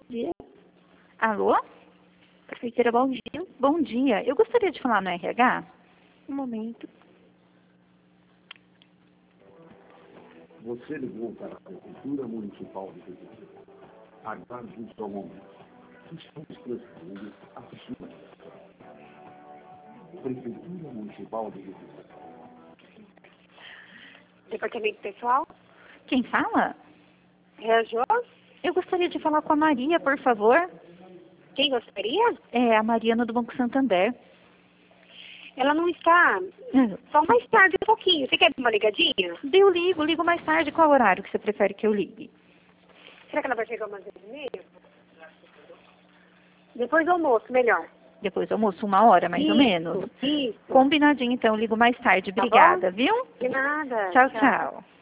dia. Alô? Prefeitura, bom dia. Bom dia. Eu gostaria de falar no RH. Um momento. Você ligou para a Prefeitura Municipal de Recife. Aguarde o seu momento. Estamos transferindo a sua ligação. Prefeitura Municipal de Recife. Departamento pessoal? Quem fala? É a Jo? Eu gostaria de falar com a Maria, por favor. Quem gostaria? É a Mariana do Banco Santander. Ela não está. Só mais tarde um pouquinho. Você quer dar uma ligadinha? Eu ligo mais tarde. Qual horário que você prefere que eu ligue? Será que ela vai chegar umas 10h30? Depois do almoço, melhor. Depois do almoço, 1 hora mais ou menos. Isso. Combinadinho, então. Eu ligo mais tarde. Tá Obrigada, bom? viu? De nada. Tchau, tchau.